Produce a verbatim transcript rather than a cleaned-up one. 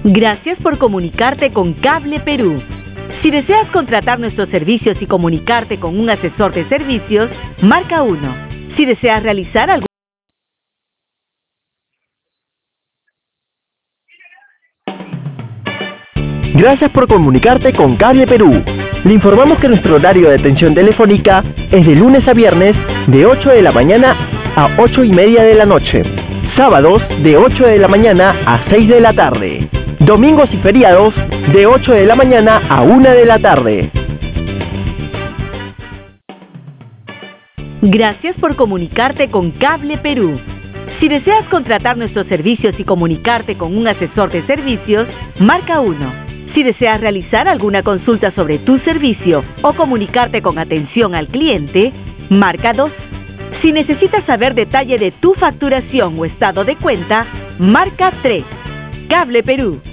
Gracias por comunicarte con Cable Perú. Si deseas contratar nuestros servicios y comunicarte con un asesor de servicios, marca uno. Si deseas realizar algún... Gracias por comunicarte con Cable Perú. Le informamos que nuestro horario de atención telefónica es de lunes a viernes de ocho de la mañana a ocho y media de la noche. Sábados de ocho de la mañana a seis de la tarde. Domingos y feriados de ocho de la mañana a una de la tarde. Gracias por comunicarte con Cable Perú. Si deseas contratar nuestros servicios y comunicarte con un asesor de servicios, marca uno. Si deseas realizar alguna consulta sobre tu servicio o comunicarte con atención al cliente, marca dos. Si necesitas saber detalle de tu facturación o estado de cuenta, marca tres. Cable Perú.